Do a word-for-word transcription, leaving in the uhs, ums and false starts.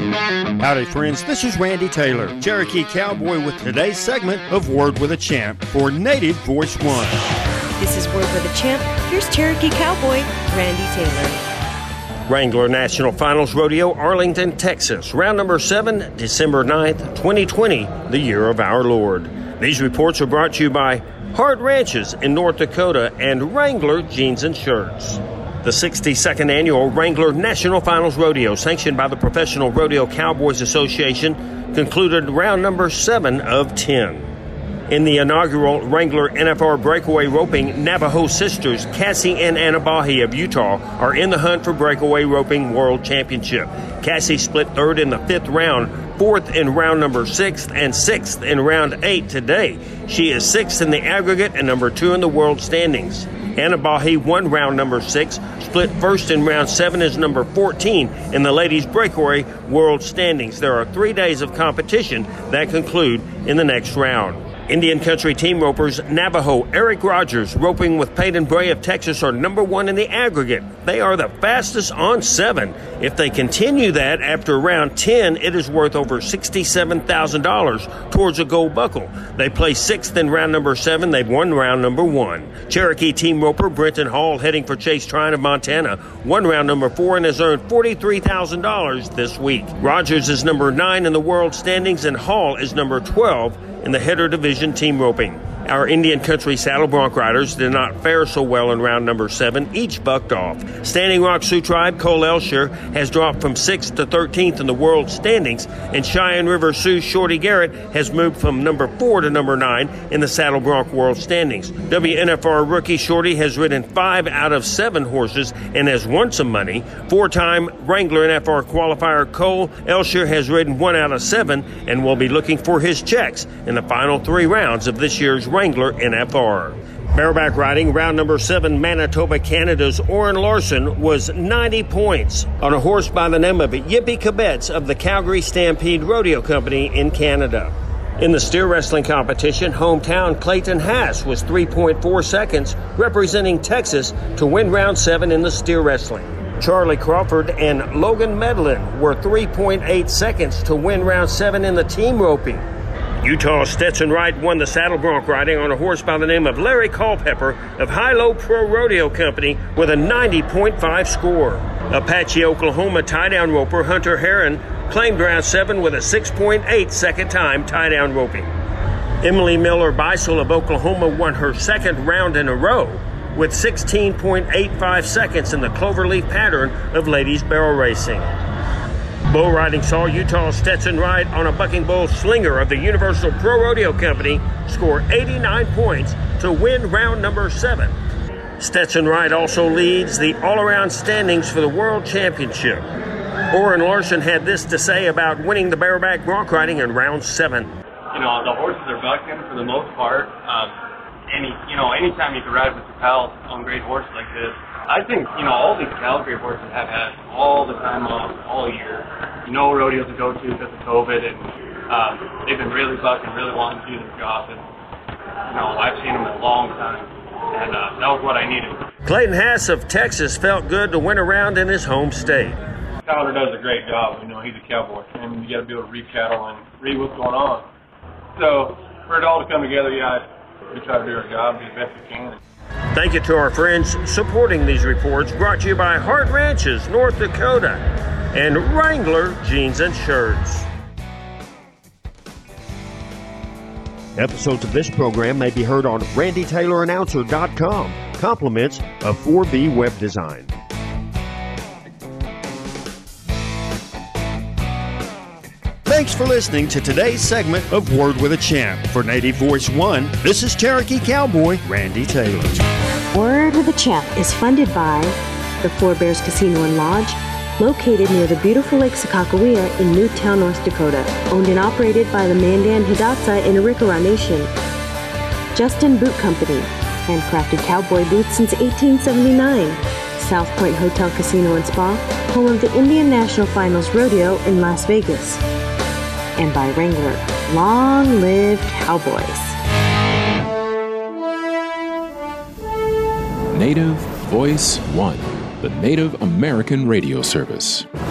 Howdy, friends. This is Randy Taylor, Cherokee Cowboy, with today's segment of Word with a Champ for Native Voice One. This is Word with a Champ. Here's Cherokee Cowboy, Randy Taylor. Wrangler National Finals Rodeo, Arlington, Texas. Round number seven, December ninth, twenty twenty, the year of our Lord. These reports are brought to you by Hard Ranches in North Dakota and Wrangler Jeans and Shirts. The sixty-second Annual Wrangler National Finals Rodeo, sanctioned by the Professional Rodeo Cowboys Association, concluded round number seven of ten. In the inaugural Wrangler N F R Breakaway Roping, Navajo sisters Cassie and Anabahi of Utah are in the hunt for Breakaway Roping World Championship. Cassie split third in the fifth round, fourth in round number six, and sixth in round eight today. She is sixth in the aggregate and number two in the world standings. Anabahi won round number six, split first in round seven as number fourteen in the ladies' breakaway world standings. There are three days of competition that conclude in the next round. Indian Country Team Ropers Navajo Eric Rogers, roping with Peyton Bray of Texas, are number one in the aggregate. They are the fastest on seven. If they continue that after round ten, it is worth over sixty-seven thousand dollars towards a gold buckle. They placed sixth in round number seven. They've won round number one. Cherokee Team Roper Brenton Hall, heading for Chase Trine of Montana, won round number four and has earned forty-three thousand dollars this week. Rogers is number nine in the world standings, and Hall is number twelve in the header division team roping. Our Indian Country Saddle Bronc riders did not fare so well in round number seven. Each bucked off. Standing Rock Sioux Tribe Cole Elsher has dropped from sixth to thirteenth in the world standings, and Cheyenne River Sioux Shorty Garrett has moved from number four to number nine in the Saddle Bronc world standings. W N F R rookie Shorty has ridden five out of seven horses and has won some money. Four-time Wrangler N F R qualifier Cole Elsher has ridden one out of seven and will be looking for his checks in the final three rounds of this year's Wrangler N F R. Bareback riding, round number seven, Manitoba, Canada's Oren Larson was ninety points on a horse by the name of Yippee Kibetz of the Calgary Stampede Rodeo Company in Canada. In the steer wrestling competition, hometown Clayton Haas was three point four seconds, representing Texas, to win round seven in the steer wrestling. Charlie Crawford and Logan Medlin were three point eight seconds to win round seven in the team roping. Utah Stetson Wright won the saddle bronc riding on a horse by the name of Larry Culpepper of High-Low Pro Rodeo Company with a ninety point five score. Apache, Oklahoma tie-down roper Hunter Heron claimed round seven with a six point eight second time tie-down roping. Emily Miller Beisel of Oklahoma won her second round in a row with sixteen point eight five seconds in the cloverleaf pattern of ladies barrel racing. Bull riding saw Utah Stetson Wright on a bucking bull Slinger of the Universal Pro Rodeo Company score eighty-nine points to win round number seven. Stetson Wright also leads the all-around standings for the World Championship. Oren Larson had this to say about winning the bareback bronc riding in round seven. You know, the horses are bucking for the most part. Um, any, you know, anytime you can ride with your pals on great horses like this. I think, you know, all these Calgary horses have had all the time off, all year. You know, rodeos to go to because of COVID, and um, they've been really bucking, really wanting to do their job. And, you know, I've seen them in a long time, and uh, that was what I needed. Clayton Haas of Texas felt good to win a round in his home state. Tyler does a great job. You know, he's a cowboy, and you got to be able to read cattle and read what's going on. So for it all to come together, yeah, we try to do our job, do the best we can. Thank you to our friends supporting these reports, brought to you by Hard Ranches, North Dakota, and Wrangler Jeans and Shirts. Episodes of this program may be heard on randy taylor announcer dot com. Compliments of four B Web Design. Thanks for listening to today's segment of Word with a Champ. For Native Voice One, this is Cherokee Cowboy Randy Taylor. Word with a Champ is funded by the Four Bears Casino and Lodge, located near the beautiful Lake Sakakawea in Newtown, North Dakota. Owned and operated by the Mandan Hidatsa in Arikara Nation. Justin Boot Company, handcrafted cowboy boots since eighteen seventy-nine. South Point Hotel Casino and Spa, home of the Indian National Finals Rodeo in Las Vegas. And by Wrangler. Long live Cowboys. Native Voice One, the Native American radio service.